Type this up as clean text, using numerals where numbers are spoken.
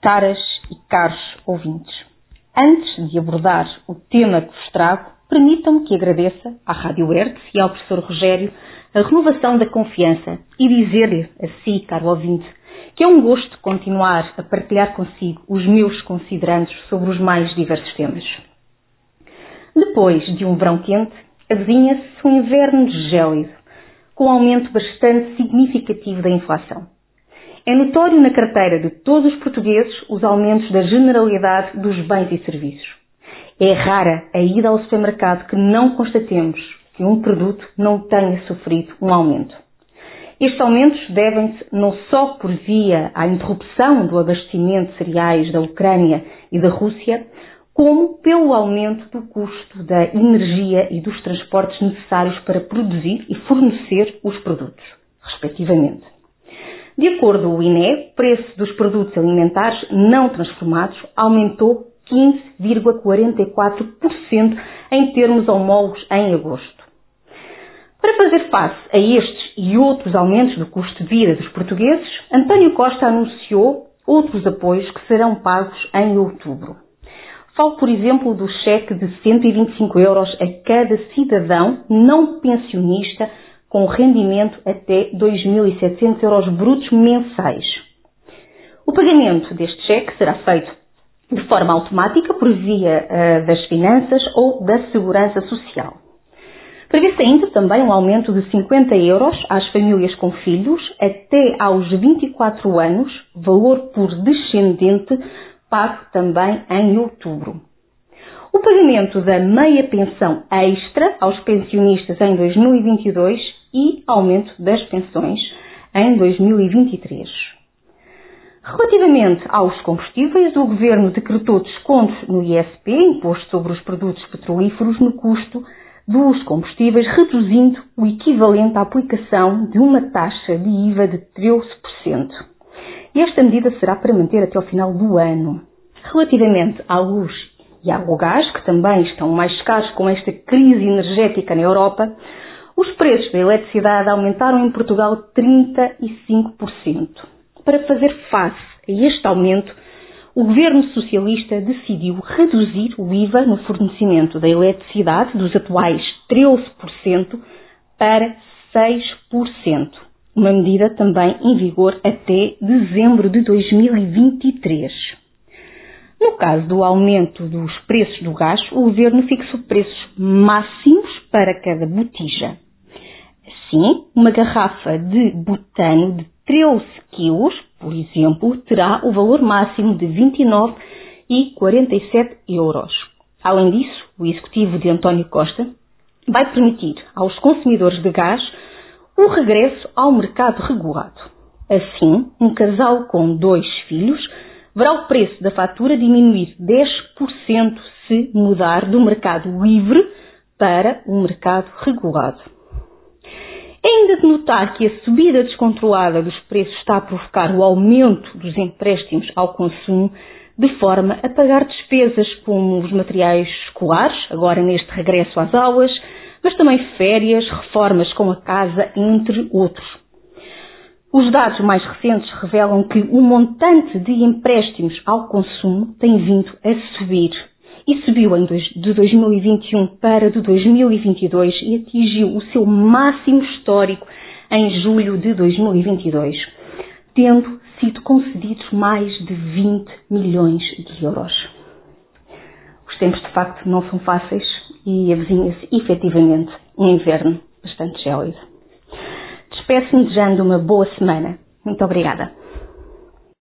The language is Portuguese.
Caras e caros ouvintes, antes de abordar o tema que vos trago, permitam-me que agradeça à Rádio Hertz e ao professor Rogério a renovação da confiança e dizer-lhe a si, caro ouvinte, que é um gosto continuar a partilhar consigo os meus considerandos sobre os mais diversos temas. Depois de um verão quente, avizinha-se um inverno gélido, com um aumento bastante significativo da inflação. É notório na carteira de todos os portugueses os aumentos da generalidade dos bens e serviços. É rara a ida ao supermercado que não constatemos que um produto não tenha sofrido um aumento. Estes aumentos devem-se não só por via à interrupção do abastecimento de cereais da Ucrânia e da Rússia, como pelo aumento do custo da energia e dos transportes necessários para produzir e fornecer os produtos, respectivamente. De acordo com o INE, o preço dos produtos alimentares não transformados aumentou 15,44% em termos homólogos em agosto. Para fazer face a estes e outros aumentos do custo de vida dos portugueses, António Costa anunciou outros apoios que serão pagos em outubro. Falo, por exemplo, do cheque de 125 euros a cada cidadão não pensionista com rendimento até 2.700 euros brutos mensais. O pagamento deste cheque será feito de forma automática por via das finanças ou da segurança social. Prevê-se ainda também um aumento de 50 euros às famílias com filhos até aos 24 anos, valor por descendente, pago também em outubro. O pagamento da meia pensão extra aos pensionistas em 2022 e aumento das pensões em 2023. Relativamente aos combustíveis, o Governo decretou descontos no ISP, Imposto sobre os Produtos Petrolíferos, no custo dos combustíveis, reduzindo o equivalente à aplicação de uma taxa de IVA de 13%. E esta medida será para manter até ao final do ano. Relativamente à luz e ao gás, que também estão mais caros com esta crise energética na Europa, os preços da eletricidade aumentaram em Portugal 35%. Para fazer face a este aumento, o Governo Socialista decidiu reduzir o IVA no fornecimento da eletricidade dos atuais 13% para 6%. Uma medida também em vigor até dezembro de 2023. No caso do aumento dos preços do gás, o Governo fixou preços máximos para cada botija. Assim, uma garrafa de butano de 13 kg, por exemplo, terá o valor máximo de 29,47 euros. Além disso, o executivo de António Costa vai permitir aos consumidores de gás o regresso ao mercado regulado. Assim, um casal com 2 filhos verá o preço da fatura diminuir 10% se mudar do mercado livre para o mercado regulado. É ainda de notar que a subida descontrolada dos preços está a provocar o aumento dos empréstimos ao consumo, de forma a pagar despesas como os materiais escolares, agora neste regresso às aulas, mas também férias, reformas com a casa, entre outros. Os dados mais recentes revelam que o montante de empréstimos ao consumo tem vindo a subir e subiu de 2021 para de 2022 e atingiu o seu máximo histórico em julho de 2022, tendo sido concedidos mais de 20 milhões de euros. Os tempos de facto não são fáceis e avizinha-se efetivamente um inverno bastante gélido. Despeço-me desejando uma boa semana. Muito obrigada.